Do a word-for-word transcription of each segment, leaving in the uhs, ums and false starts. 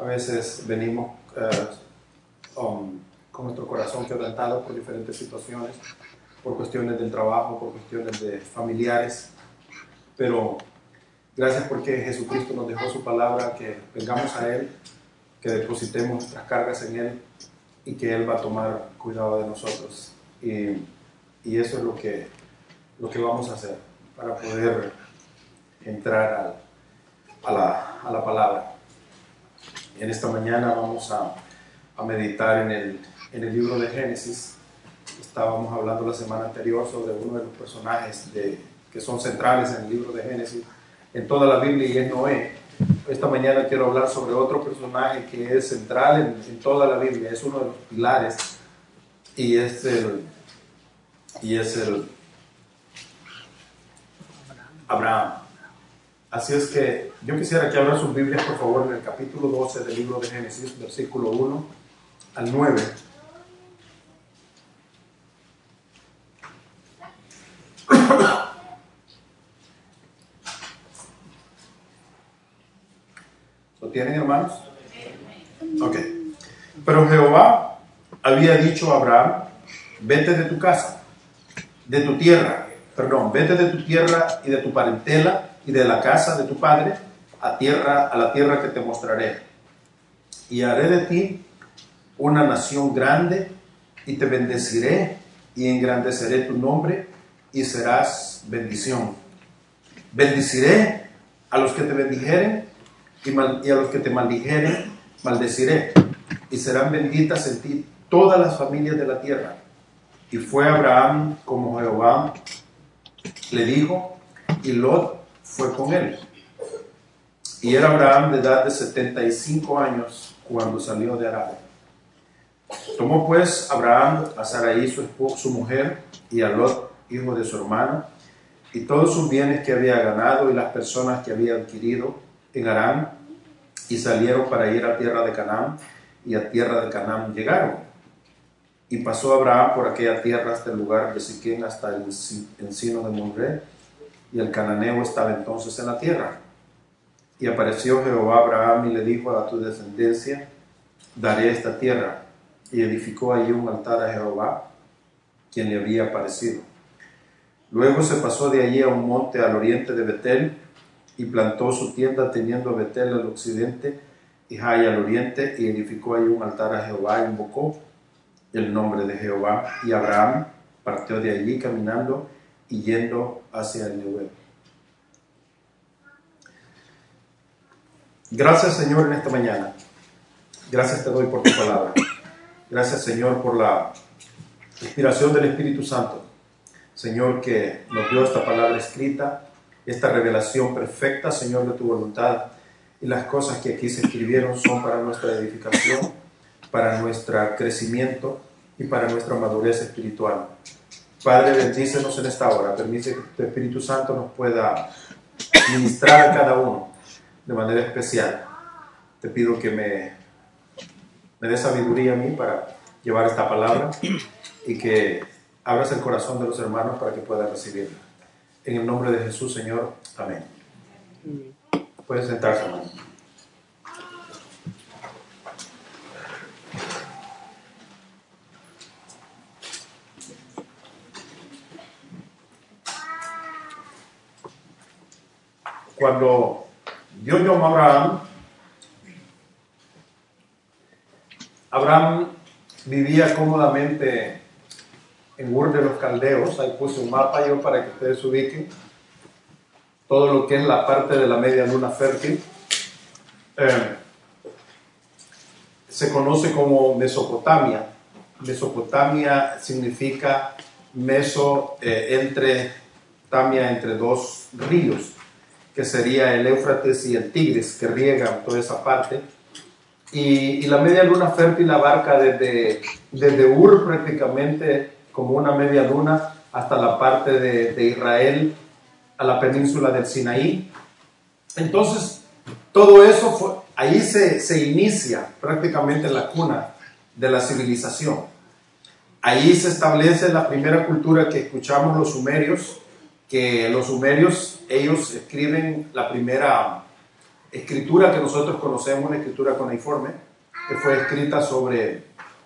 veces venimos uh, um, con nuestro corazón quebrantado por diferentes situaciones, por cuestiones del trabajo, por cuestiones de familiares, pero gracias porque Jesucristo nos dejó su palabra, que vengamos a Él, que depositemos nuestras cargas en Él y que Él va a tomar cuidado de nosotros. Y, y eso es lo que, lo que vamos a hacer para poder entrar al, a, la, a la palabra. En esta mañana vamos a, a meditar en el, en el libro de Génesis. Estábamos hablando la semana anterior sobre uno de los personajes de, que son centrales en el libro de Génesis, en toda la Biblia, y es Noé. Esta mañana quiero hablar sobre otro personaje que es central en, en toda la Biblia, es uno de los pilares, y es el, y es el Abraham. Así es que yo quisiera que abran sus Biblias, por favor, en el capítulo doce del libro de Génesis, versículo uno al nueve. ¿Lo tienen, hermanos? Ok. Pero Jehová había dicho a Abraham: vete de tu casa, de tu tierra, perdón, vete de tu tierra y de tu parentela y de la casa de tu padre a tierra, a la tierra que te mostraré. Y haré de ti una nación grande y te bendeciré y engrandeceré tu nombre y serás bendición. Bendeciré a los que te bendijeren y, mal, y a los que te maldijeren maldeciré, y serán benditas en ti todas las familias de la tierra. Y fue Abraham como Jehová le dijo, y Lot fue con él. Y era Abraham de edad de setenta y cinco años cuando salió de Arán. Tomó pues Abraham a Sarai su, esposa, su mujer, y a Lot, hijo de su hermano, y todos sus bienes que había ganado y las personas que había adquirido en Harán, y salieron para ir a tierra de Canaán, y a tierra de Canaán llegaron. Y pasó Abraham por aquella tierra hasta el lugar de Siquén, hasta el encino de Mamre, y el cananeo estaba entonces en la tierra. Y apareció Jehová a Abraham y le dijo: a tu descendencia daré esta tierra. Y edificó allí un altar a Jehová, quien le había aparecido. Luego se pasó de allí a un monte al oriente de Betel, y plantó su tienda teniendo Betel al occidente y Jai al oriente, y edificó allí un altar a Jehová, e invocó el nombre de Jehová. Y Abraham partió de allí caminando y yendo hacia el Negev. Gracias, Señor, en esta mañana. Gracias te doy por tu palabra. Gracias, Señor, por la inspiración del Espíritu Santo. Señor, que nos dio esta palabra escrita, esta revelación perfecta, Señor, de tu voluntad. Y las cosas que aquí se escribieron son para nuestra edificación, para nuestro crecimiento y para nuestra madurez espiritual. Padre, bendícenos en esta hora. Permite que tu Espíritu Santo nos pueda ministrar a cada uno de manera especial. Te pido que me, me dé sabiduría a mí para llevar esta palabra, y que abras el corazón de los hermanos para que puedan recibirla. En el nombre de Jesús, Señor. Amén. Pueden sentarse, hermano. Cuando Dios llamó a Abraham, Abraham vivía cómodamente en Ur de los Caldeos. Ahí puse un mapa yo para que ustedes ubiquen todo lo que es la parte de la media luna fértil. Eh, se conoce como Mesopotamia. Mesopotamia significa meso, eh, entre, tamia entre dos ríos, que sería el Éufrates y el Tigris, que riegan toda esa parte. Y, y la media luna fértil abarca desde, desde Ur prácticamente como una media luna hasta la parte de, de Israel, a la península del Sinaí. Entonces, todo eso, fue, ahí se, se inicia prácticamente la cuna de la civilización. Ahí se establece la primera cultura que escuchamos, los sumerios, que los sumerios, ellos escriben la primera, escritura que nosotros conocemos, una escritura cuneiforme, que fue escrita sobre,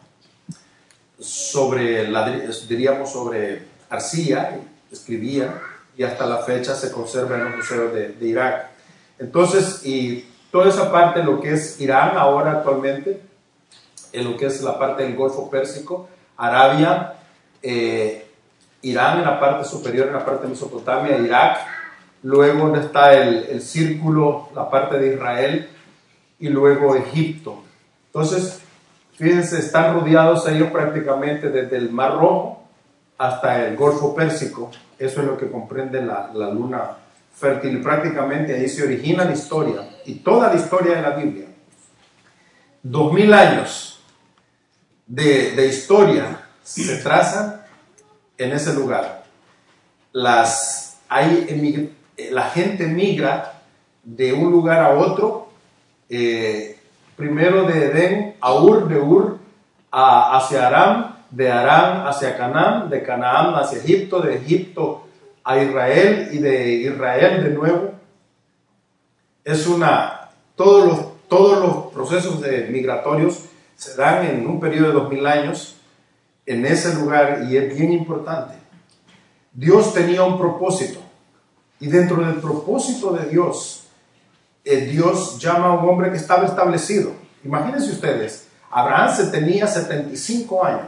sobre la, diríamos, sobre arcilla, escribía, y hasta la fecha se conserva en los museos de, de Irak. Entonces, y toda esa parte, lo que es Irán ahora actualmente, en lo que es la parte del Golfo Pérsico, Arabia, eh, Irán en la parte superior, en la parte de Mesopotamia, Irak, luego donde está el, el círculo, la parte de Israel, y luego Egipto. Entonces, fíjense, están rodeados ellos prácticamente desde el Mar Rojo hasta el Golfo Pérsico. Eso es lo que comprende la, la luna fértil. Y prácticamente ahí se origina la historia, y toda la historia de la Biblia. Dos mil años de, de historia se trazan en ese lugar. Las, hay, la gente migra de un lugar a otro, eh, primero de Edén a Ur, de Ur a, hacia Aram, de Aram hacia Canaán, de Canaán hacia Egipto, de Egipto a Israel y de Israel de nuevo. Es una, todos los, todos los procesos de migratorios se dan en un periodo de dos mil años en ese lugar, y es bien importante. Dios tenía un propósito, y dentro del propósito de Dios, eh, Dios llama a un hombre que estaba establecido. Imagínense ustedes, Abraham se tenía setenta y cinco años,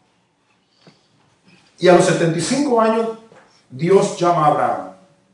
y a los setenta y cinco años Dios llama a Abraham.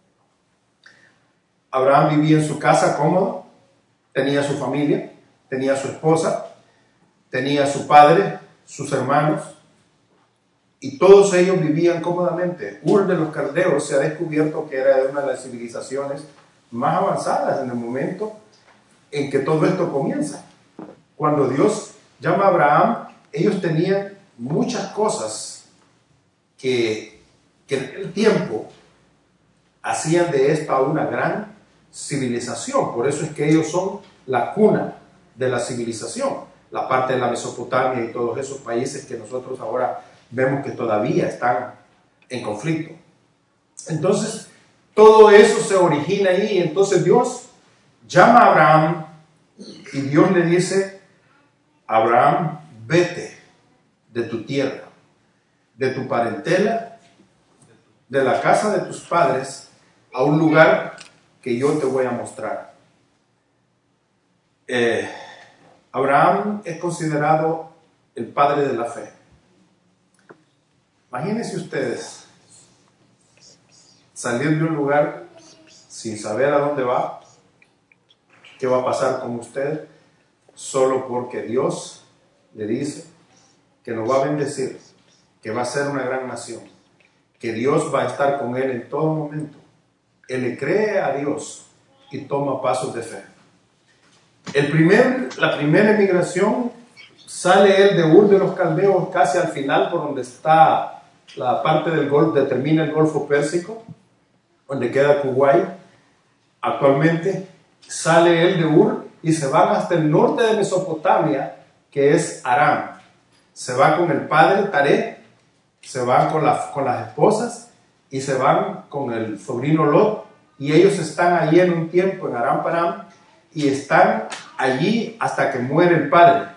Abraham vivía en su casa cómodo, tenía su familia, tenía su esposa, tenía su padre, sus hermanos, y todos ellos vivían cómodamente. Ur de los Caldeos se ha descubierto que era una de las civilizaciones más avanzadas en el momento en que todo esto comienza. Cuando Dios llama a Abraham, ellos tenían muchas cosas que, que en el tiempo hacían de esta una gran civilización. Por eso es que ellos son la cuna de la civilización, la parte de la Mesopotamia y todos esos países que nosotros ahora vemos que todavía están en conflicto. Entonces, todo eso se origina ahí. Entonces Dios llama a Abraham, y Dios le dice: Abraham, vete de tu tierra, de tu parentela, de la casa de tus padres, a un lugar que yo te voy a mostrar. Eh, Abraham es considerado el padre de la fe. Imagínense ustedes salir de un lugar sin saber a dónde va, qué va a pasar con usted, solo porque Dios le dice que lo va a bendecir, que va a ser una gran nación, que Dios va a estar con él en todo momento. Él le cree a Dios y toma pasos de fe. El primer, la primera emigración, sale él de Ur de los Caldeos casi al final, por donde está la parte del Golfo, donde termina el Golfo Pérsico, donde queda Kuwait. Actualmente sale él de Ur y se va hasta el norte de Mesopotamia, que es Aram. Se va con el padre Taré, se van con, la, con las esposas, y se van con el sobrino Lot, y ellos están allí en un tiempo en Aram Param, y están allí hasta que muere el padre.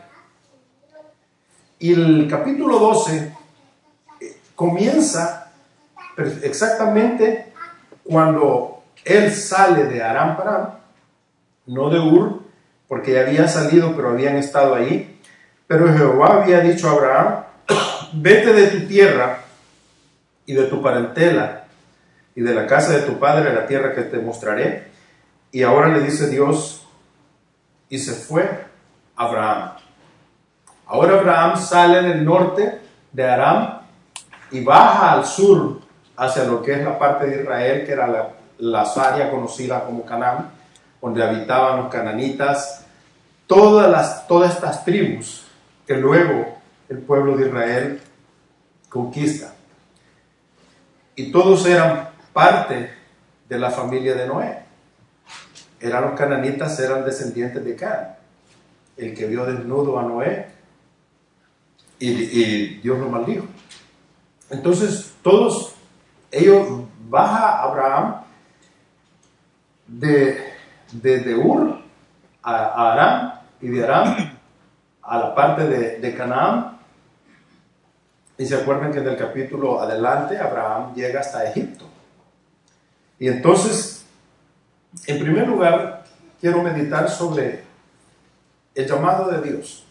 Y el capítulo doce comienza exactamente cuando él sale de Aram Param, no de Ur, porque ya había salido, pero habían estado ahí. Pero Jehová había dicho a Abraham: vete de tu tierra y de tu parentela y de la casa de tu padre a la tierra que te mostraré. Y ahora le dice Dios: y se fue Abraham. Ahora Abraham sale del norte de Aram y baja al sur hacia lo que es la parte de Israel, que era la, la área conocida como Canaán, donde habitaban los cananitas, todas, las, todas estas tribus que luego el pueblo de Israel conquista. Y todos eran parte de la familia de Noé. Eran los cananitas, eran descendientes de Can, el que vio desnudo a Noé, y, y Dios lo maldijo. Entonces todos ellos, baja Abraham de, desde Ur a, a Aram, y de Aram a la parte de, de Canaán. Y se acuerdan que en el capítulo adelante Abraham llega hasta Egipto. Y entonces, en primer lugar, quiero meditar sobre el llamado de Dios.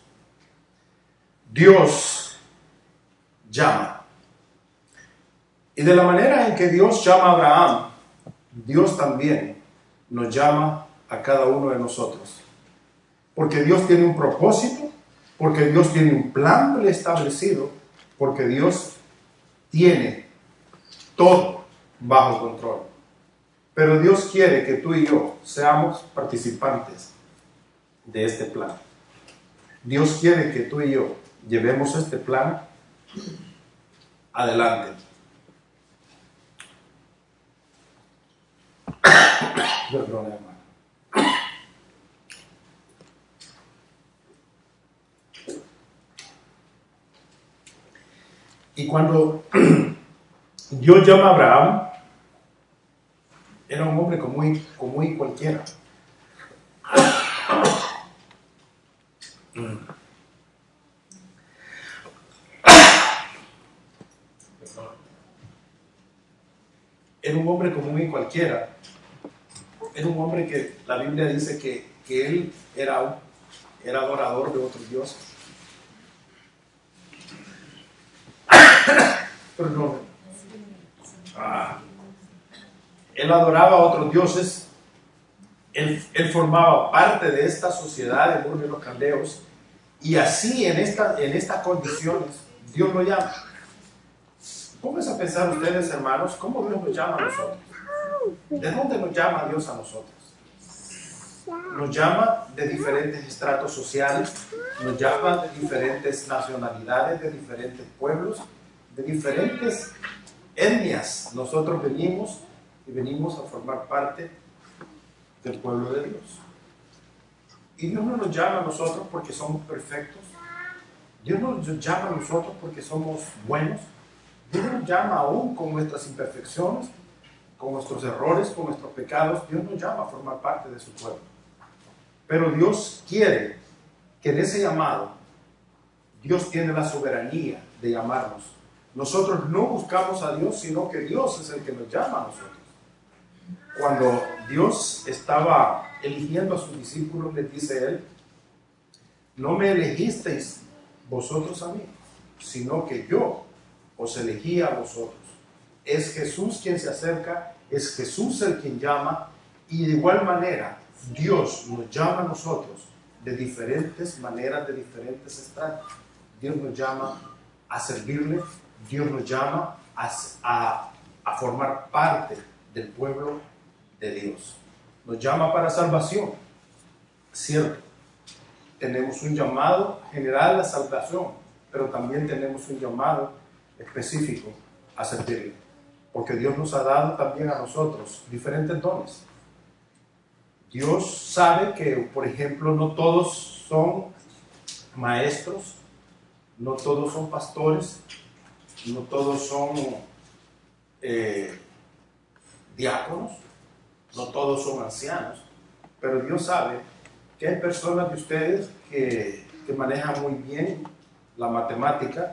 Dios llama. Y de la manera en que Dios llama a Abraham, Dios también nos llama a cada uno de nosotros. Porque Dios tiene un propósito, porque Dios tiene un plan establecido, porque Dios tiene todo bajo control. Pero Dios quiere que tú y yo seamos participantes de este plan. Dios quiere que tú y yo llevemos este plan adelante. Perdón, hermano. Y cuando Dios llama a Abraham, era un hombre común y, común y cualquiera. Era un hombre común y cualquiera. Era un hombre que la Biblia dice que, que él era, un, era adorador de otros dioses. Perdón. Ah. Él adoraba a otros dioses. Él, él formaba parte de esta sociedad de Ur de los Caldeos. Y así, en, esta, en estas condiciones, Dios lo llama. Pónganse a pensar ustedes, hermanos, ¿cómo Dios nos llama a nosotros? ¿De dónde nos llama Dios a nosotros? Nos llama de diferentes estratos sociales, nos llama de diferentes nacionalidades, de diferentes pueblos, de diferentes etnias. Nosotros venimos y venimos a formar parte del pueblo de Dios. Y Dios no nos llama a nosotros porque somos perfectos. Dios no nos llama a nosotros porque somos buenos. Dios nos llama aún con nuestras imperfecciones, con nuestros errores, con nuestros pecados. Dios nos llama a formar parte de su pueblo. Pero Dios quiere que en ese llamado, Dios tiene la soberanía de llamarnos. Nosotros no buscamos a Dios, sino que Dios es el que nos llama a nosotros. Cuando Dios estaba eligiendo a sus discípulos, les dice Él: no me elegisteis vosotros a mí, sino que yo os elegí a vosotros. Es Jesús quien se acerca, es Jesús el quien llama, y de igual manera Dios nos llama a nosotros de diferentes maneras, de diferentes estratos. Dios nos llama a servirle, Dios nos llama a, a, a formar parte del pueblo de Dios. Nos llama para salvación, cierto. Tenemos un llamado general a salvación, pero también tenemos un llamado específico a servirle, porque Dios nos ha dado también a nosotros diferentes dones. Dios sabe que, por ejemplo, no todos son maestros, no todos son pastores, no todos son eh, diáconos, no todos son ancianos, pero Dios sabe que hay personas de ustedes que, que manejan muy bien la matemática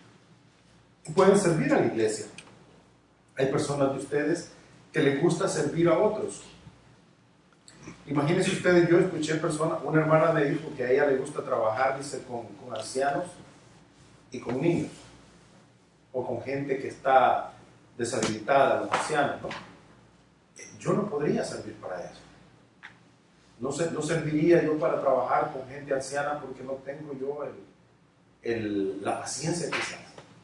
y pueden servir a la iglesia. Hay personas de ustedes que les gusta servir a otros. Imagínense ustedes, yo escuché personas, una hermana me dijo que a ella le gusta trabajar, dice, con, con ancianos y con niños, o con gente que está deshabilitada, los ancianos, ¿no? Yo no podría servir para eso. No, se, no serviría yo para trabajar con gente anciana porque no tengo yo el, el, la paciencia quizás.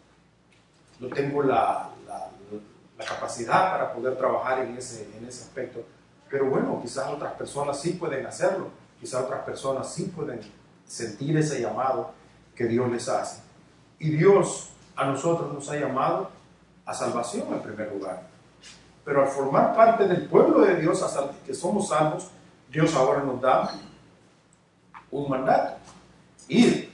No tengo la, la, la capacidad para poder trabajar en ese, en ese aspecto. Pero bueno, quizás otras personas sí pueden hacerlo. Quizás otras personas sí pueden sentir ese llamado que Dios les hace. Y Dios a nosotros nos ha llamado a salvación en primer lugar. Pero al formar parte del pueblo de Dios, hasta que somos salvos, Dios ahora nos da un mandato: ir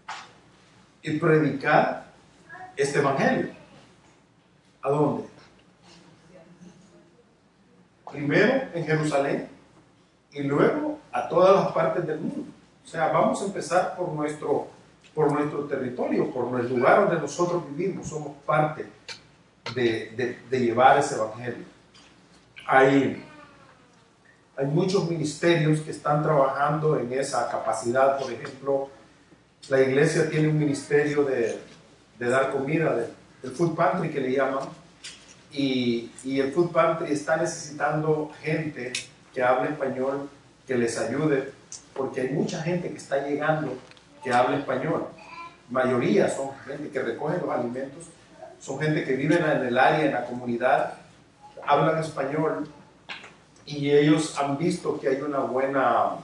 y predicar este evangelio. ¿A dónde? Primero en Jerusalén, y luego a todas las partes del mundo. O sea, vamos a empezar por nuestro, por nuestro territorio, por el lugar donde nosotros vivimos. Somos parte de, de, de llevar ese evangelio. Hay, hay muchos ministerios que están trabajando en esa capacidad. Por ejemplo, la iglesia tiene un ministerio de, de dar comida, de, del food pantry que le llaman, y, y el food pantry está necesitando gente que hable español, que les ayude, porque hay mucha gente que está llegando que habla español. Mayoría son gente que recoge los alimentos, son gente que vive en el área, en la comunidad, hablan español, y ellos han visto que hay una buena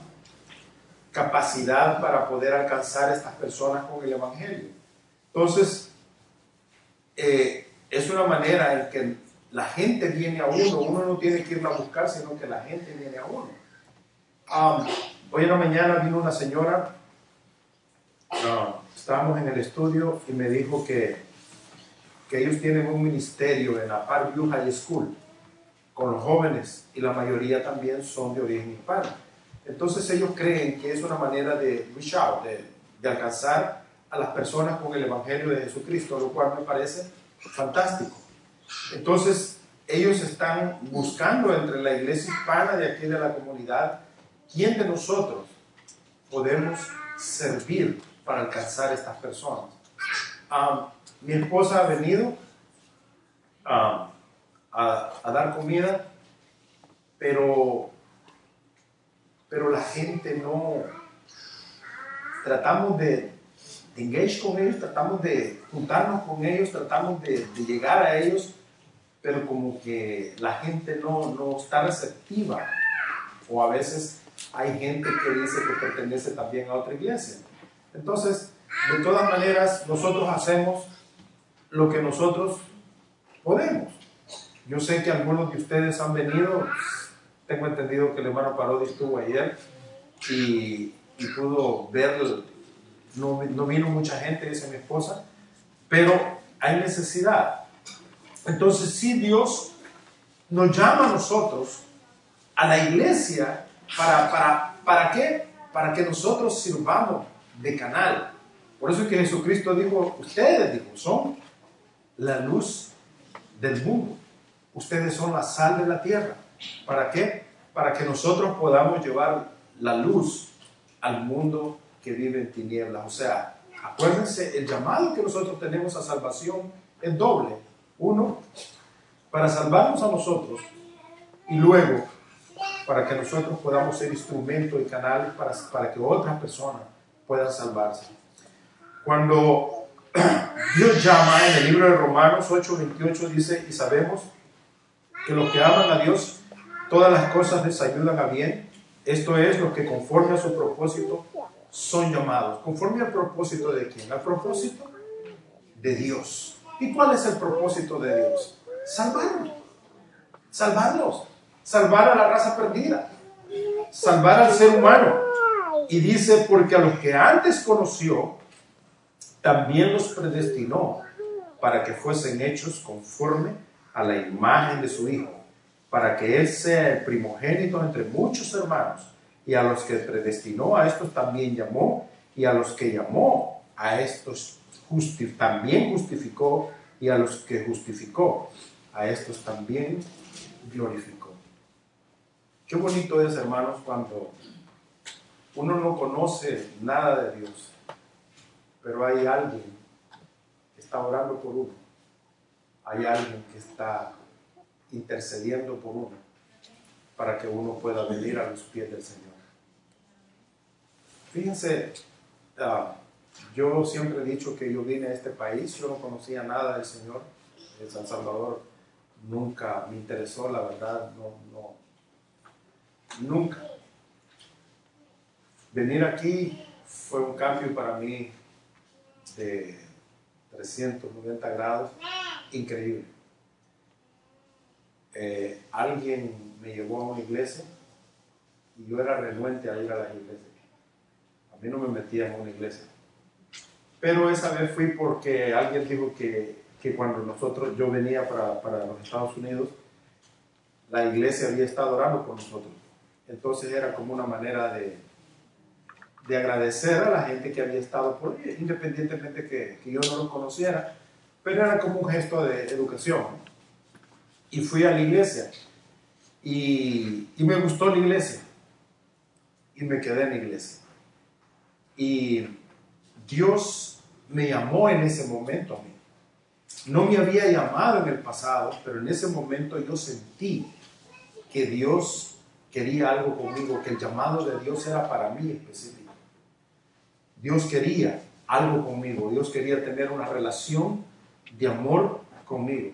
capacidad para poder alcanzar a estas personas con el evangelio. Entonces, eh, es una manera en que la gente viene a uno. Uno no tiene que irla a buscar, sino que la gente viene a uno. Um, hoy en la mañana vino una señora, uh, estábamos en el estudio, y me dijo que, que ellos tienen un ministerio en la Parkview High School con los jóvenes, y la mayoría también son de origen hispano. Entonces ellos creen que es una manera de reach out, de, de alcanzar a las personas con el evangelio de Jesucristo, lo cual me parece fantástico. Entonces ellos están buscando entre la iglesia hispana de aquí de la comunidad quién de nosotros podemos servir para alcanzar a estas personas. Um, mi esposa ha venido um, a, a dar comida, pero pero la gente no, tratamos de, de engage con ellos, tratamos de juntarnos con ellos, tratamos de, de llegar a ellos, pero como que la gente no, no está receptiva, o a veces hay gente que dice que pertenece también a otra iglesia. Entonces, de todas maneras, nosotros hacemos lo que nosotros podemos. Yo sé que algunos de ustedes han venido. Tengo entendido que el hermano Parodi estuvo ayer y, y pudo ver, no, no vino mucha gente, dice mi esposa, pero hay necesidad. Entonces, si Dios nos llama a nosotros, a la iglesia, ¿para, para, ¿para qué? Para que nosotros sirvamos de canal. Por eso es que Jesucristo dijo, ustedes, dijo, son la luz del mundo. Ustedes son la sal de la tierra. ¿Para qué? Para que nosotros podamos llevar la luz al mundo que vive en tinieblas. O sea, acuérdense, el llamado que nosotros tenemos a salvación es doble. Uno, para salvarnos a nosotros, y luego, para que nosotros podamos ser instrumentos y canales para, para que otras personas puedan salvarse. Cuando Dios llama en el libro de Romanos ocho veintiocho, dice, y sabemos que los que aman a Dios, todas las cosas les ayudan a bien. Esto es, los que conforme a su propósito son llamados. ¿Conforme al propósito de quién? Al propósito de Dios. ¿Y cuál es el propósito de Dios? Salvarnos. Salvarnos. Salvar a la raza perdida. Salvar al ser humano. Y dice, porque a los que antes conoció, también los predestinó para que fuesen hechos conforme a la imagen de su Hijo, para que Él sea el primogénito entre muchos hermanos. Y a los que predestinó, a estos también llamó, y a los que llamó, a estos justi- también justificó, y a los que justificó, a estos también glorificó. Qué bonito es, hermanos, cuando uno no conoce nada de Dios, pero hay alguien que está orando por uno, hay alguien que está intercediendo por uno, para que uno pueda venir a los pies del Señor. Fíjense, uh, yo siempre he dicho que yo vine a este país, yo no conocía nada del Señor, de San Salvador, nunca me interesó, la verdad, no, no, nunca. Venir aquí fue un cambio para mí de trescientos noventa grados, increíble. Eh, alguien me llevó a una iglesia y yo era renuente a ir a las iglesias. A mí no me metía en una iglesia. Pero esa vez fui porque alguien dijo que, que cuando nosotros, yo venía para, para los Estados Unidos, la iglesia había estado orando por nosotros. Entonces era como una manera de, de agradecer a la gente que había estado por ahí, independientemente que, que yo no los conociera, pero era como un gesto de educación. Y fui a la iglesia y, y me gustó la iglesia y me quedé en la iglesia. Y Dios me llamó en ese momento a mí. No me había llamado en el pasado, pero en ese momento yo sentí que Dios quería algo conmigo, que el llamado de Dios era para mí específico. Dios quería algo conmigo, Dios quería tener una relación de amor conmigo.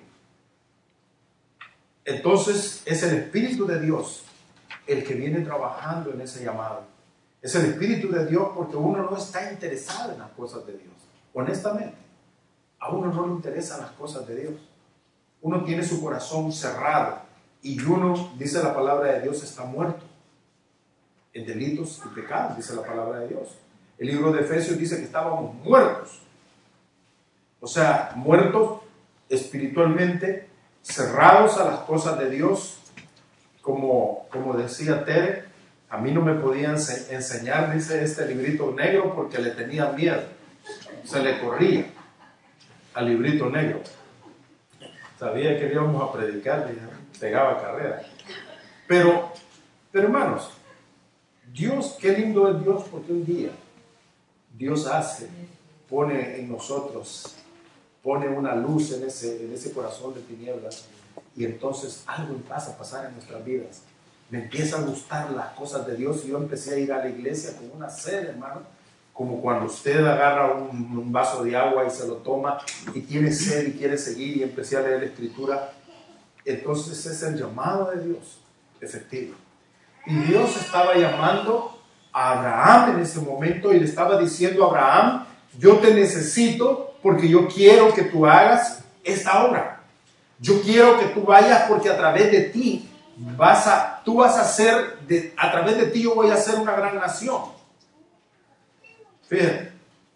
Entonces es el Espíritu de Dios el que viene trabajando en ese llamado. Es el Espíritu de Dios porque uno no está interesado en las cosas de Dios. Honestamente, a uno no le interesan las cosas de Dios. Uno tiene su corazón cerrado y uno, dice la palabra de Dios, está muerto en delitos y pecados, dice la palabra de Dios. El libro de Efesios dice que estábamos muertos. O sea, muertos espiritualmente, cerrados a las cosas de Dios. Como, como decía Tere, a mí no me podían enseñar, dice este librito negro, porque le tenía miedo. Se le corría al librito negro. Sabía que íbamos a predicar y pegaba carrera. Pero, pero hermanos, Dios, qué lindo es Dios, porque un día Dios hace, pone en nosotros, pone una luz en ese, en ese corazón de tinieblas, y entonces algo empieza a pasar en nuestras vidas. Me empieza a gustar las cosas de Dios y yo empecé a ir a la iglesia con una sed, hermano, como cuando usted agarra un, un vaso de agua y se lo toma y tiene sed y quiere seguir, y empecé a leer la escritura. Entonces es el llamado de Dios efectivo. Y Dios estaba llamando a Abraham en ese momento y le estaba diciendo a Abraham: yo te necesito porque yo quiero que tú hagas esta obra. Yo quiero que tú vayas porque a través de ti vas a, tú vas a ser, de, a través de ti yo voy a ser una gran nación. Fíjate.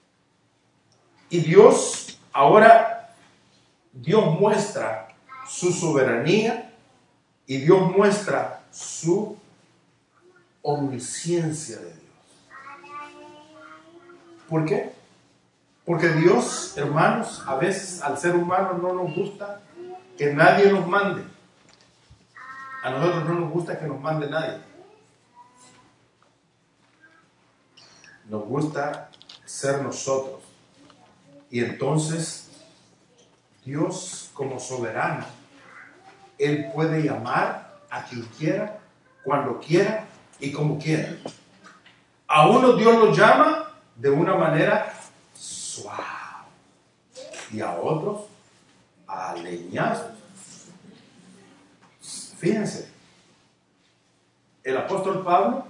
Y Dios, ahora, Dios muestra su soberanía y Dios muestra su omnisciencia de Dios. ¿Por qué? Porque Dios, hermanos, a veces al ser humano no nos gusta que nadie nos mande. A nosotros no nos gusta que nos mande nadie. Nos gusta ser nosotros. Y entonces, Dios como soberano, Él puede llamar a quien quiera, cuando quiera y como quiera. A uno Dios lo llama de una manera suave y a otros a leñazos. Fíjense, el apóstol Pablo,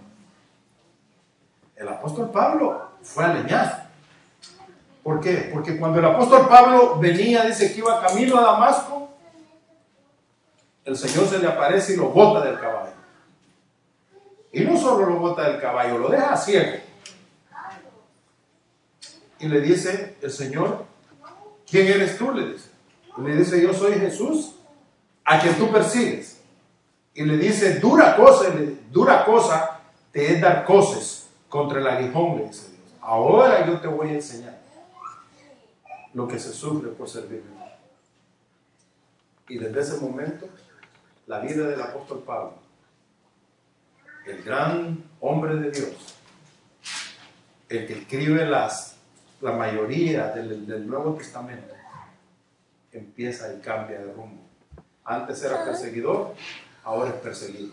el apóstol Pablo fue a leñazo. ¿Por qué? Porque cuando el apóstol Pablo venía, dice que iba camino a Damasco, el Señor se le aparece y lo bota del caballo. Y no solo lo bota del caballo, lo deja ciego. Y le dice el Señor: ¿quién eres tú? Le dice. Y le dice: yo soy Jesús, a quien tú persigues. Y le dice: dura cosa, dura cosa te es dar coces contra el aguijón, le dice Dios. Ahora yo te voy a enseñar lo que se sufre por servirme. Y desde ese momento, la vida del apóstol Pablo, el gran hombre de Dios, el que escribe las, la mayoría del, del Nuevo Testamento, empieza y cambia de rumbo. Antes era perseguidor, ahora es perseguido.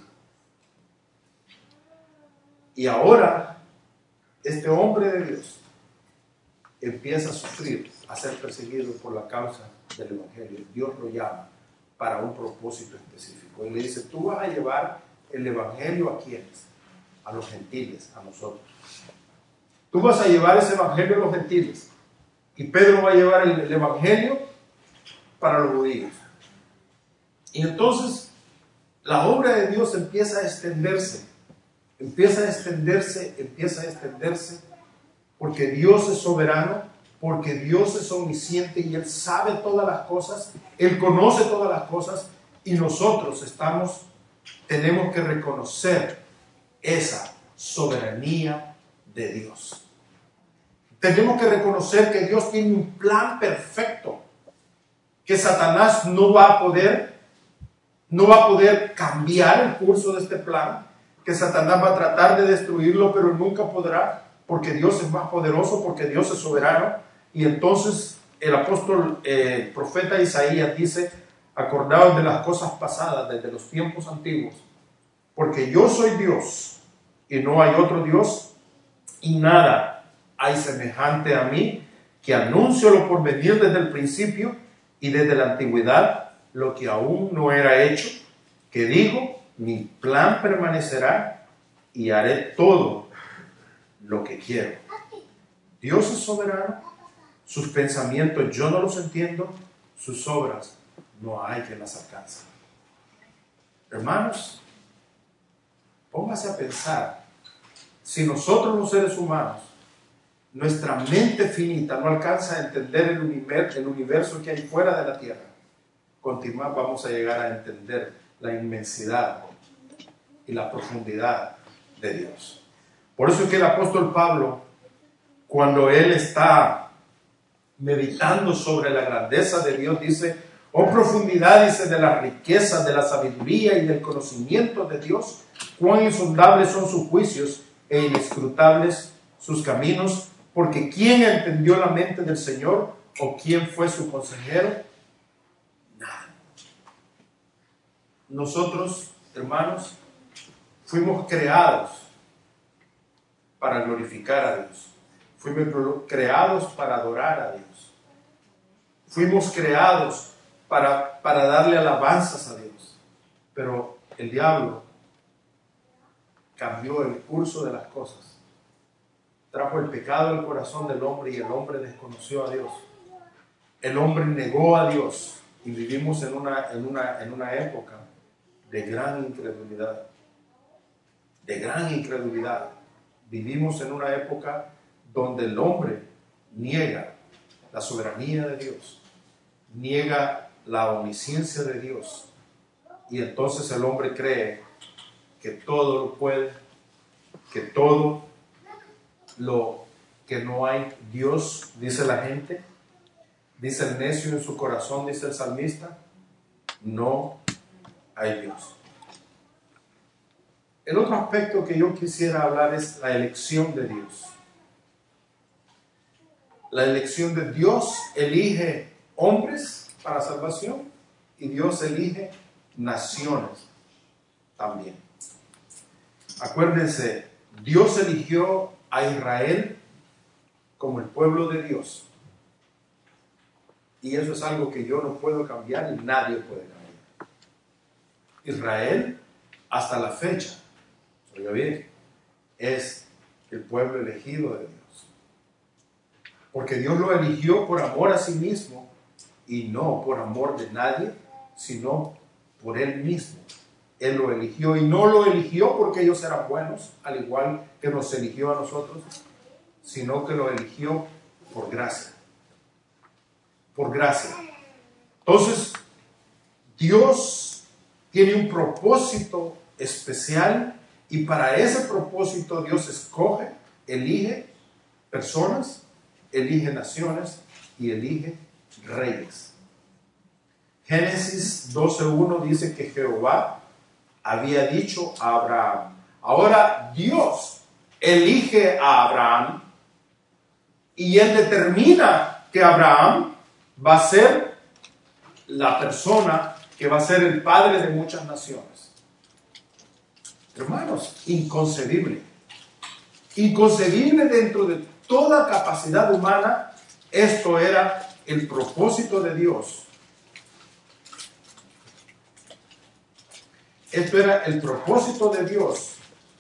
Y ahora, este hombre de Dios empieza a sufrir, a ser perseguido por la causa del Evangelio. Dios lo llama para un propósito específico. Y le dice: tú vas a llevar el Evangelio ¿a quiénes? A los gentiles, a nosotros. Tú vas a llevar ese Evangelio a los gentiles. Y Pedro va a llevar el, el Evangelio para los judíos. Y entonces la obra de Dios empieza a extenderse, empieza a extenderse, empieza a extenderse, porque Dios es soberano, porque Dios es omnisciente y Él sabe todas las cosas, Él conoce todas las cosas, y nosotros estamos, tenemos que reconocer esa soberanía de Dios. Tenemos que reconocer que Dios tiene un plan perfecto, que Satanás no va a poder, no va a poder cambiar el curso de este plan, que Satanás va a tratar de destruirlo, pero nunca podrá, porque Dios es más poderoso, porque Dios es soberano. Y entonces el apóstol, eh, el profeta Isaías dice: acordaos de las cosas pasadas desde los tiempos antiguos, porque yo soy Dios y no hay otro Dios, y nada hay semejante a mí, que anuncio lo por venir desde el principio y desde la antigüedad, lo que aún no era hecho, que digo, mi plan permanecerá y haré todo lo que quiero. Dios es soberano, sus pensamientos yo no los entiendo, sus obras no hay quien las alcance. Hermanos, póngase a pensar, si nosotros los seres humanos, nuestra mente finita no alcanza a entender el universo, el universo que hay fuera de la tierra, continuar vamos a llegar a entender la inmensidad y la profundidad de Dios. Por eso es que el apóstol Pablo, cuando él está meditando sobre la grandeza de Dios, dice: oh profundidad, dice, de las riquezas, de la sabiduría y del conocimiento de Dios, cuán insondables son sus juicios e inescrutables sus caminos, porque ¿quién entendió la mente del Señor? ¿O quién fue su consejero? Nada. Nosotros, hermanos, fuimos creados para glorificar a Dios. Fuimos creados para adorar a Dios. Fuimos creados para, para darle alabanzas a Dios. Pero el diablo cambió el curso de las cosas. Trajo el pecado al corazón del hombre y el hombre desconoció a Dios. El hombre negó a Dios y vivimos en una, en una, en una época de gran incredulidad. De gran incredulidad. Vivimos en una época donde el hombre niega la soberanía de Dios, niega la omnisciencia de Dios, y entonces el hombre cree que todo lo puede, que todo lo que no hay Dios, dice la gente, dice el necio en su corazón, dice el salmista, no hay Dios. El otro aspecto que yo quisiera hablar es la elección de Dios. La elección de Dios elige hombres para salvación y Dios elige naciones también. Acuérdense, Dios eligió a Israel como el pueblo de Dios. Y eso es algo que yo no puedo cambiar y nadie puede cambiar. Israel, hasta la fecha, oiga bien, es el pueblo elegido de Dios. Porque Dios lo eligió por amor a sí mismo y no por amor de nadie, sino por Él mismo. Él lo eligió y no lo eligió porque ellos eran buenos, al igual que nos eligió a nosotros, sino que lo eligió por gracia. Por gracia. Entonces, Dios tiene un propósito especial y para ese propósito Dios escoge, elige personas, elige naciones y elige reyes. Génesis doce uno dice que Jehová había dicho a Abraham. Ahora Dios elige a Abraham y Él determina que Abraham va a ser la persona que va a ser el padre de muchas naciones. Hermanos, inconcebible. Inconcebible dentro de toda capacidad humana. Esto era el propósito de Dios. Esto era el propósito de Dios,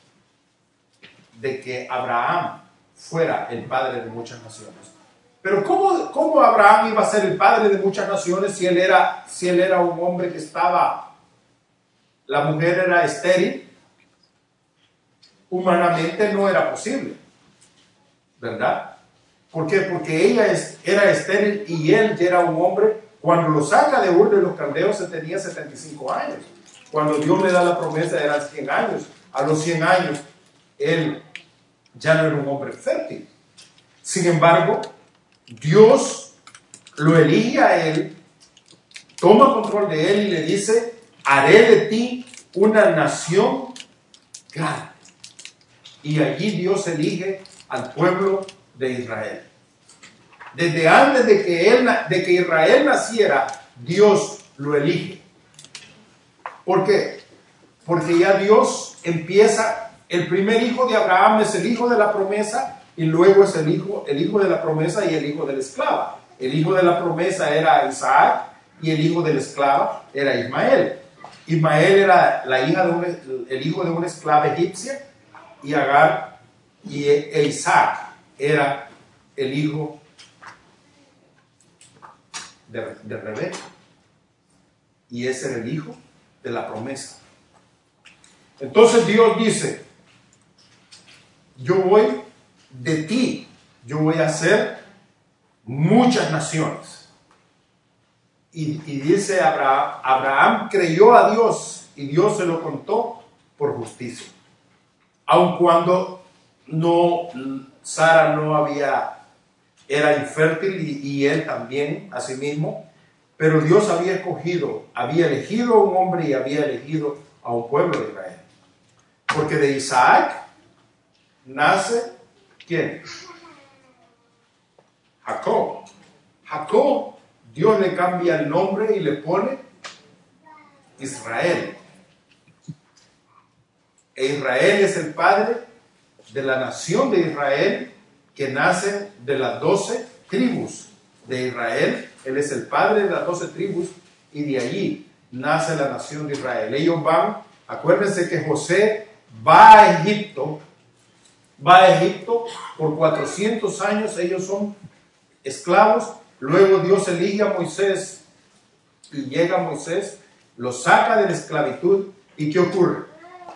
de que Abraham fuera el padre de muchas naciones. Pero ¿cómo, cómo Abraham iba a ser el padre de muchas naciones si él era, si él era un hombre que estaba, la mujer era estéril? Humanamente no era posible, ¿verdad? ¿Por qué? Porque ella es, era estéril y él ya era un hombre. Cuando lo saca de Ur de los Caldeos, se tenía setenta y cinco años. Cuando Dios le da la promesa eran cien años. A los cien años él ya no era un hombre fértil. Sin embargo, Dios lo elige a él, toma control de él y le dice: haré de ti una nación grande. Y allí Dios elige al pueblo de Israel. Desde antes de que, él, de que Israel naciera, Dios lo elige. ¿Por qué? Porque ya Dios empieza, el primer hijo de Abraham es el hijo de la promesa, y luego es el hijo, el hijo de la promesa y el hijo de la esclava. El hijo de la promesa era Isaac y el hijo de la esclava era Ismael. Ismael era la hija de un, el hijo de una esclava egipcia, y Agar y e Isaac era el hijo de, de Rebeca, y ese era el hijo de la promesa. Entonces Dios dice: yo voy de ti, yo voy a hacer muchas naciones. Y, y dice Abraham, Abraham creyó a Dios y Dios se lo contó por justicia. Aun cuando no, Sara no había, era infértil y, y él también, a sí mismo, pero Dios había escogido, había elegido a un hombre y había elegido a un pueblo de Israel. Porque de Isaac nace, ¿quién? Jacob. Jacob, Dios le cambia el nombre y le pone Israel. E Israel es el padre de la nación de Israel, que nace de las doce tribus de Israel. Él es el padre de las doce tribus, y de allí nace la nación de Israel. Ellos van, acuérdense que José va a Egipto, va a Egipto por cuatrocientos años, ellos son esclavos. Luego Dios elige a Moisés y llega Moisés, los saca de la esclavitud. ¿Y qué ocurre?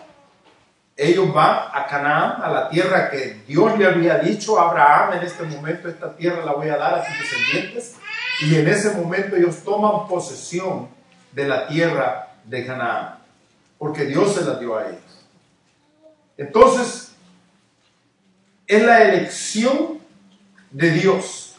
Ellos van a Canaán, a la tierra que Dios le había dicho a Abraham: en este momento esta tierra la voy a dar a tus descendientes. Y en ese momento ellos toman posesión de la tierra de Canaán, porque Dios se la dio a ellos. Entonces, es la elección de Dios.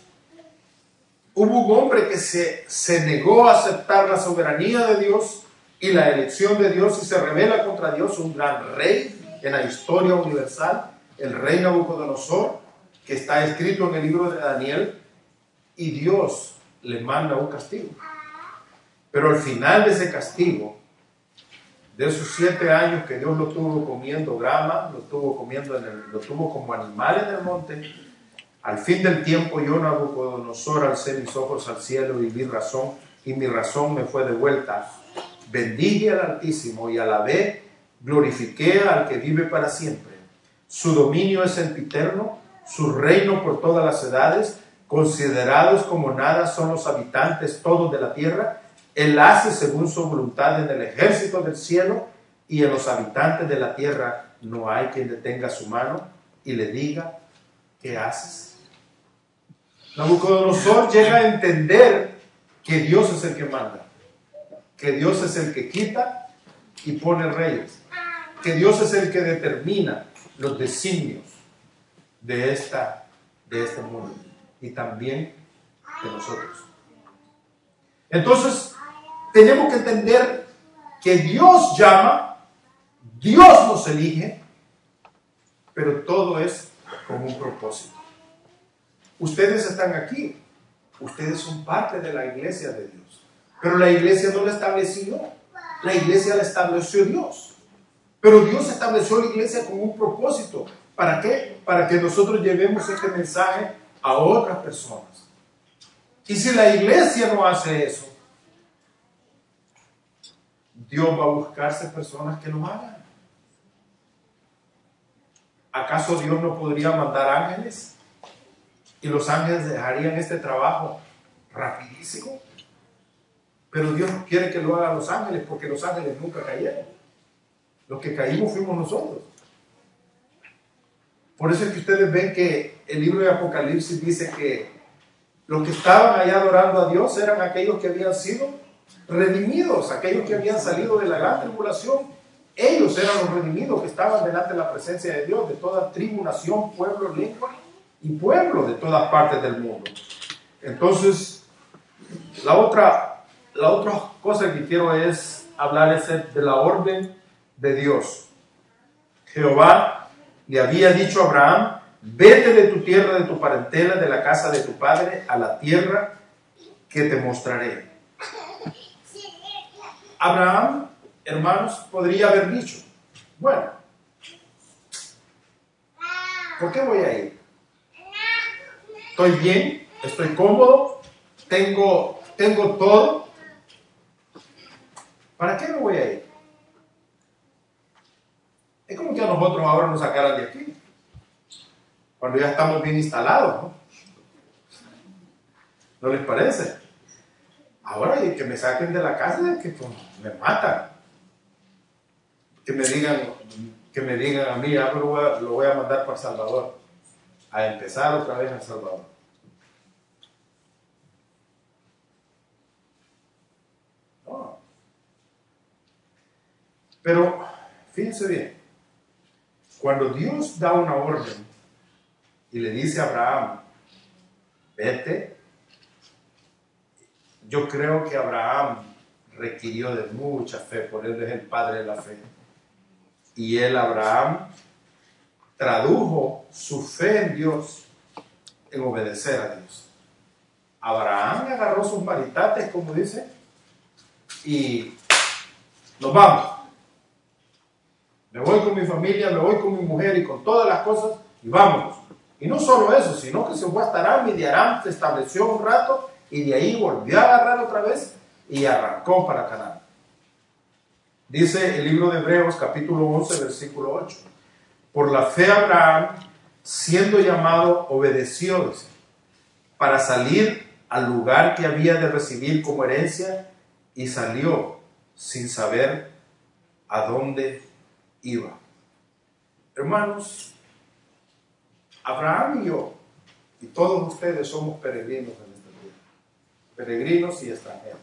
Hubo un hombre que se, se negó a aceptar la soberanía de Dios y la elección de Dios y se rebela contra Dios, un gran rey en la historia universal, el rey Nabucodonosor, que está escrito en el libro de Daniel, y Dios le manda un castigo. Pero al final de ese castigo, de esos siete años que Dios lo tuvo comiendo grama, lo tuvo comiendo en el, lo tuvo como animal en el monte, al fin del tiempo yo, Nabucodonosor, alcé mis ojos al cielo y vi razón, y mi razón me fue devuelta. Bendije al Altísimo y alabé, glorifiqué al que vive para siempre. Su dominio es sempiterno, su reino por todas las edades. Considerados como nada son los habitantes todos de la tierra. Él hace según su voluntad en el ejército del cielo, y en los habitantes de la tierra no hay quien detenga su mano y le diga: ¿qué haces? Nabucodonosor llega a entender que Dios es el que manda, que Dios es el que quita y pone reyes, que Dios es el que determina los designios de, esta, de este mundo y también de nosotros. Entonces, tenemos que entender que Dios llama, Dios nos elige, pero todo es con un propósito. Ustedes están aquí, ustedes son parte de la iglesia de Dios, pero la iglesia no la estableció, la iglesia la estableció Dios. Pero Dios estableció la iglesia con un propósito. ¿Para qué? Para que nosotros llevemos este mensaje a otras personas. Y si la iglesia no hace eso, Dios va a buscarse personas que lo hagan. ¿Acaso Dios no podría mandar ángeles? Y los ángeles dejarían este trabajo rapidísimo. Pero Dios no quiere que lo hagan los ángeles, porque los ángeles nunca cayeron. Los que caímos fuimos nosotros. Por eso es que ustedes ven que el libro de Apocalipsis dice que los que estaban allá adorando a Dios eran aquellos que habían sido redimidos, aquellos que habían salido de la gran tribulación. ellos eran los redimidos que estaban delante de la presencia de Dios, de toda tribu, nación, pueblo, lengua y pueblo de todas partes del mundo. Entonces, la otra, la otra cosa que quiero es hablar es de la orden de Dios. Jehová le había dicho a Abraham: vete de tu tierra, de tu parentela, de la casa de tu padre, a la tierra que te mostraré. Abraham, hermanos, podría haber dicho: bueno, ¿por qué voy a ir? Estoy bien, estoy cómodo, tengo, tengo todo. ¿Para qué me voy a ir? Es como que a nosotros ahora nos sacaran de aquí, cuando ya estamos bien instalados, ¿no? ¿No les parece? Ahora y que me saquen de la casa, que pues, me matan. Que me digan, que me digan a mí, ah, lo, voy a, lo voy a mandar para El Salvador, a empezar otra vez en El Salvador. No. Pero fíjense bien, cuando Dios da una orden y le dice a Abraham: vete, yo creo que Abraham requirió de mucha fe, por él es el padre de la fe. Y él, Abraham, tradujo su fe en Dios en obedecer a Dios. Abraham agarró sus maritates, como dice, y nos vamos. Me voy con mi familia, me voy con mi mujer y con todas las cosas, y vámonos. Y no solo eso, sino que se fue hasta Aram, y de Aram se estableció un rato, y de ahí volvió a agarrar otra vez, y arrancó para Canaán. Dice el libro de Hebreos, capítulo once, versículo ocho. Por la fe Abraham, siendo llamado, obedeció, dice, para salir al lugar que había de recibir como herencia, y salió sin saber a dónde iba. Hermanos, Abraham y yo, y todos ustedes somos peregrinos en esta vida, peregrinos y extranjeros.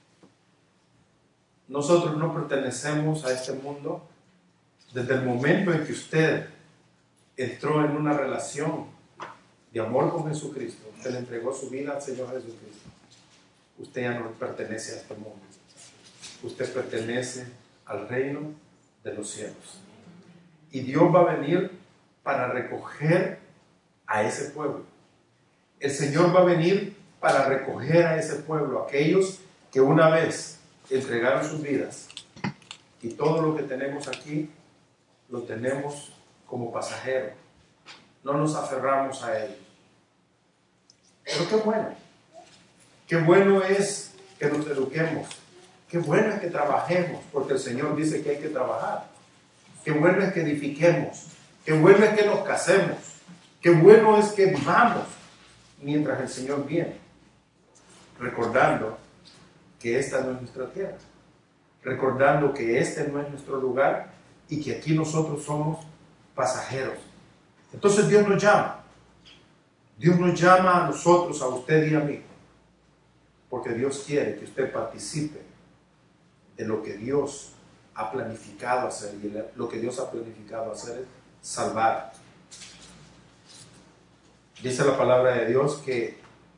Nosotros no pertenecemos a este mundo desde el momento en que usted entró en una relación de amor con Jesucristo. Usted le entregó su vida al Señor Jesucristo. Usted ya no pertenece a este mundo. Usted pertenece al reino de los cielos. Y Dios va a venir para recoger a ese pueblo. El Señor va a venir para recoger a ese pueblo, aquellos que una vez entregaron sus vidas, y todo lo que tenemos aquí lo tenemos como pasajero, no nos aferramos a ellos. Pero qué bueno, qué bueno es que nos eduquemos, qué bueno es que trabajemos, porque el Señor dice que hay que trabajar. Qué bueno es que edifiquemos, qué bueno es que nos casemos, qué bueno es que vivamos mientras el Señor viene, recordando que esta no es nuestra tierra, recordando que este no es nuestro lugar y que aquí nosotros somos pasajeros. Entonces Dios nos llama, Dios nos llama a nosotros, a usted y a mí, porque Dios quiere que usted participe de lo que Dios ha planificado hacer, y lo que Dios ha planificado hacer es salvar. Dice la palabra de Dios que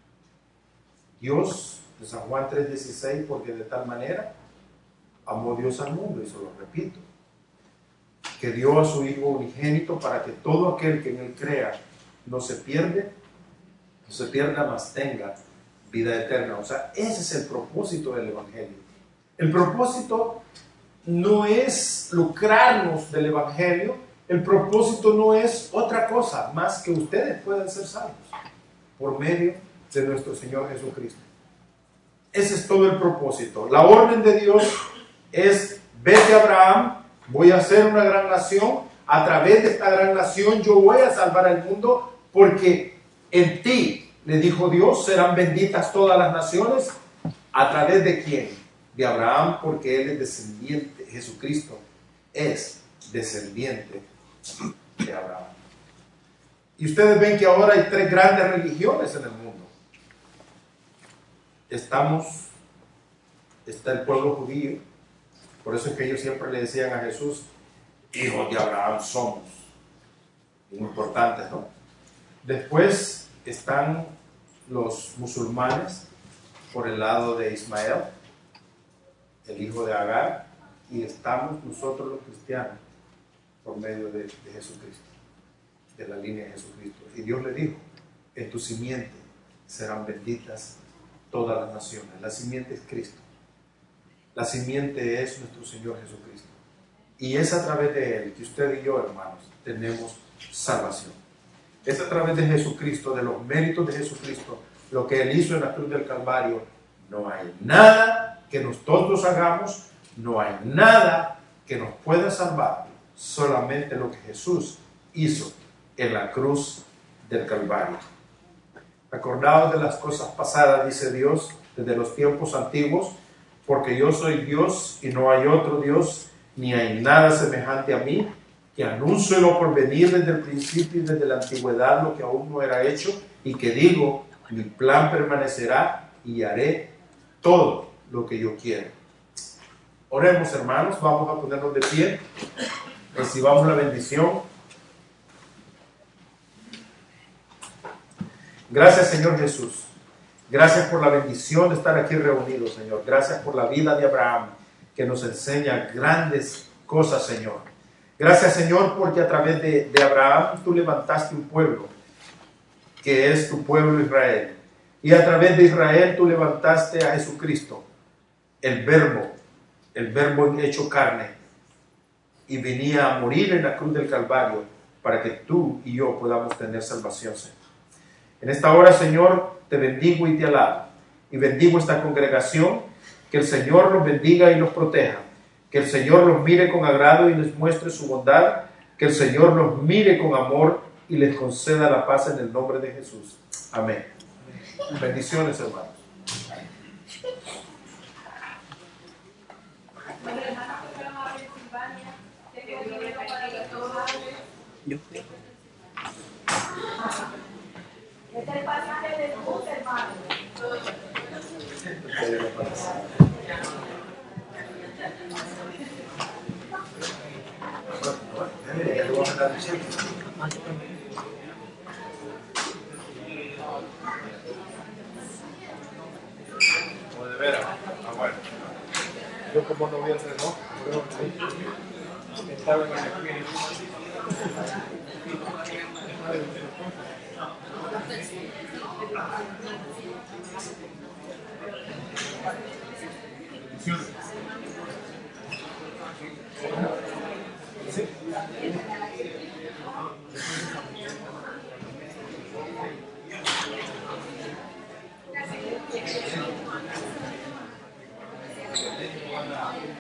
Dios, de San Juan tres dieciséis, porque de tal manera amó Dios al mundo, y se lo repito, que dio a su Hijo unigénito para que todo aquel que en él crea no se pierde, no se pierda, mas tenga vida eterna. O sea, ese es el propósito del Evangelio. El propósito no es lucrarnos del Evangelio, el propósito no es otra cosa más que ustedes puedan ser salvos por medio de nuestro Señor Jesucristo. Ese es todo el propósito. La orden de Dios es: vete, Abraham, voy a hacer una gran nación, a través de esta gran nación yo voy a salvar al mundo, porque en ti, le dijo Dios, serán benditas todas las naciones. ¿A través de quién? De Abraham, porque él es descendiente, Jesucristo es descendiente de Abraham. Y ustedes ven que ahora hay tres grandes religiones en el mundo. Estamos, está el pueblo judío, Por eso es que ellos siempre le decían a Jesús, hijos de Abraham somos. Importantes, ¿no? Después están los musulmanes por el lado de Ismael, el hijo de Agar, y estamos nosotros los cristianos por medio de, de Jesucristo, de la línea de Jesucristo. Y Dios le dijo, en tu simiente serán benditas todas las naciones. La simiente es Cristo. La simiente es nuestro Señor Jesucristo. Y es a través de Él que usted y yo, hermanos, tenemos salvación. Es a través de Jesucristo, de los méritos de Jesucristo, lo que Él hizo en la cruz del Calvario. No hay nada que nosotros hagamos, no hay nada que nos pueda salvar, solamente lo que Jesús hizo en la cruz del Calvario. Acordaos de las cosas pasadas, dice Dios, desde los tiempos antiguos, porque yo soy Dios y no hay otro Dios, ni hay nada semejante a mí, que anuncio lo por venir desde el principio y desde la antigüedad lo que aún no era hecho, y que digo, mi plan permanecerá y haré todo lo que yo quiero. Oremos, hermanos, vamos a ponernos de pie, recibamos la bendición. Gracias, Señor Jesús. Gracias por la bendición de estar aquí reunidos, Señor. Gracias por la vida de Abraham, que nos enseña grandes cosas, Señor. Gracias, Señor, porque a través de, de Abraham tú levantaste un pueblo, que es tu pueblo Israel. Y a través de Israel tú levantaste a Jesucristo, el verbo, el verbo hecho carne, y venía a morir en la cruz del Calvario para que tú y yo podamos tener salvación, Señor. En esta hora, Señor, te bendigo y te alabo. Y bendigo esta congregación. Que el Señor los bendiga y los proteja. Que el Señor los mire con agrado y les muestre su bondad. Que el Señor los mire con amor y les conceda la paz en el nombre de Jesús. Amén. Bendiciones, hermanos. Yo Este es el pasaje de Jesús, hermano. O de veras. Ah, bueno. Yo como no voy a hacer, ¿no? Estaba en el espíritu. Sí.